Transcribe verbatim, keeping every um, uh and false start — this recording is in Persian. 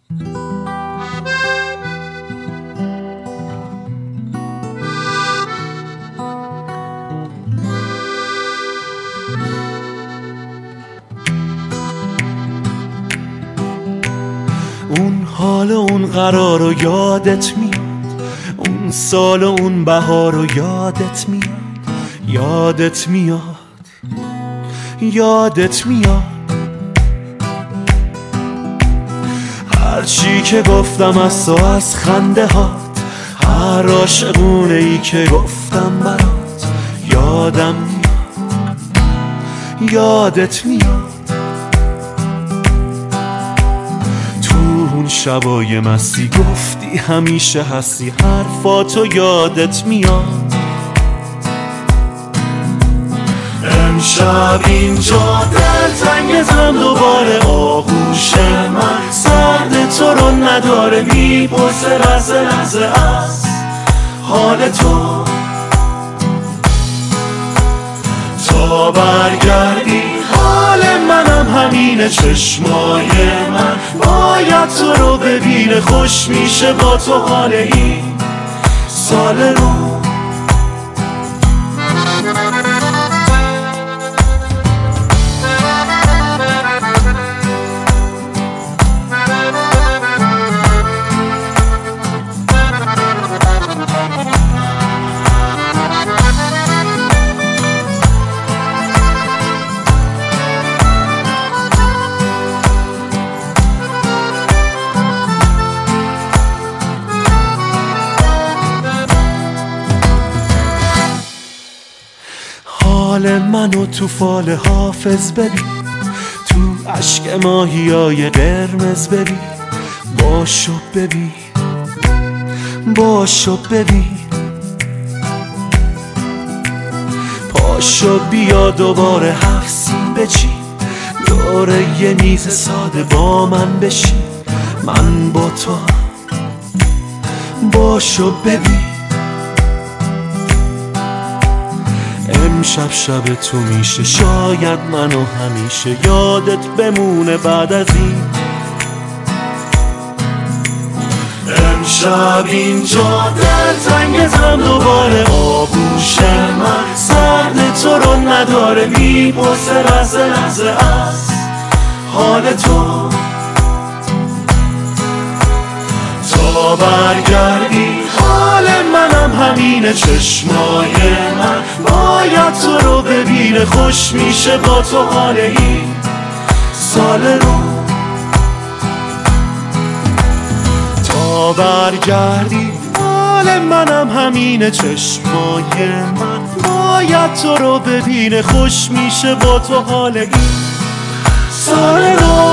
اون حال و اون قرار رو یادت میاد، اون سال و اون بهار رو یادت میاد، یادت میاد، یادت میاد. هرچی که گفتم از تو، از خنده هات، هر عاشقونه ای که گفتم برات، یادم میاد، یادت میاد. اون شبای مستی گفتی همیشه هستی، حرفاتو یادت میاد. امشب اینجا دلتنگتم دوباره، آغوش من سرد تو رو نداره، میپرسه لحظه لحظه از حال تو. تا برگردی حال منم همینه، چشمای من باید تو رو ببینه، خوش میشه با تو حال این سال رو. حال منو تو فال حافظ ببین، تو عشق ماهیای قرمز ببین، باشو ببین، باشو ببین. پاشو بیا دوباره هفت سین بچین، دوره یه میز ساده با من بشین، من با تو، باشو ببین. امشب شب تو میشه، شاید منو همیشه یادت بمونه بعد از این. امشب اینجا دلتنگتم دوباره، آغوش من سرد تو رو نداره، میپرسه لحظه لحظه از حال تو. تا برگردی حال منم همینه، چشمای من باید تو رو ببینه، خوش میشه با تو حال این سال رو. تا برگردی حال منم همینه، چشمای من باید تو رو ببینه، خوش میشه با تو حال این سال رو.